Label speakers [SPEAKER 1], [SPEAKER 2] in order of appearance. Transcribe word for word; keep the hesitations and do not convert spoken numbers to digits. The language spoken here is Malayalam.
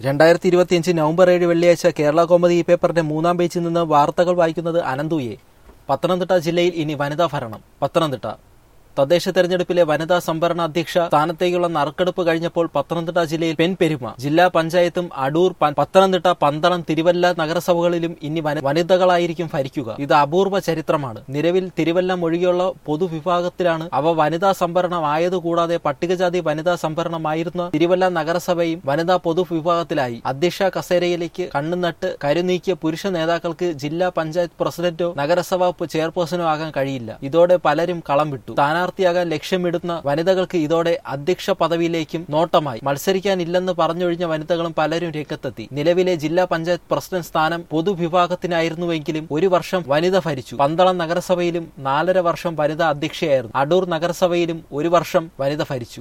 [SPEAKER 1] രണ്ടായിരത്തി ഇരുപത്തിയഞ്ച് നവംബർ ഏഴ് വെള്ളിയാഴ്ച കേരള കൗമുദി ഈ പേപ്പറിന്റെ മൂന്നാം പേജിൽ നിന്ന് വാർത്തകൾ വായിക്കുന്നത് അനന്തുയെ. പത്തനംതിട്ട ജില്ലയിൽ ഇനി വനിതാ ഭരണം. പത്തനംതിട്ട തദ്ദേശ തെരഞ്ഞെടുപ്പിലെ വനിതാ സംവരണ അധ്യക്ഷ സ്ഥാനത്തേക്കുള്ള നറുക്കെടുപ്പ് കഴിഞ്ഞപ്പോൾ പത്തനംതിട്ട ജില്ലയിൽ പെൺപെരുമ. ജില്ലാ പഞ്ചായത്തും അടൂർ, പത്തനംതിട്ട, പന്തളം, തിരുവല്ല നഗരസഭകളിലും ഇനി വനിതകളായിരിക്കും ഭരിക്കുക. ഇത് അപൂർവ ചരിത്രമാണ്. നിലവിൽ തിരുവല്ലം ഒഴികെയുള്ള പൊതുവിഭാഗത്തിലാണ് അവ വനിതാ സംവരണമായത്. കൂടാതെ പട്ടികജാതി വനിതാ സംവരണമായിരുന്ന തിരുവല്ല നഗരസഭയും വനിതാ പൊതുവിഭാഗത്തിലായി. അധ്യക്ഷ കസേരയിലേക്ക് കണ്ണുനട്ട് കരുനീക്കിയ പുരുഷ നേതാക്കൾക്ക് ജില്ലാ പഞ്ചായത്ത് പ്രസിഡന്റോ നഗരസഭാ ചെയർപേഴ്സണോ ആകാൻ കഴിയില്ല. ഇതോടെ പലരും കളം വിട്ടു. സ്ഥാനാർത്ഥിയാകാൻ ലക്ഷ്യമിടുന്ന വനിതകൾക്ക് ഇതോടെ അധ്യക്ഷ പദവിയിലേക്കും നോട്ടമായി. മത്സരിക്കാനില്ലെന്ന് പറഞ്ഞൊഴിഞ്ഞ വനിതകളും പലരും രംഗത്തെത്തി. നിലവിലെ ജില്ലാ പഞ്ചായത്ത് പ്രസിഡന്റ് സ്ഥാനം പൊതുവിഭാഗത്തിനായിരുന്നുവെങ്കിലും ഒരു വർഷം വനിത ഭരിച്ചു. പന്തളം നഗരസഭയിലും നാലര വർഷം വനിതാ അധ്യക്ഷയായിരുന്നു. അടൂർ നഗരസഭയിലും ഒരു വർഷം വനിത ഭരിച്ചു.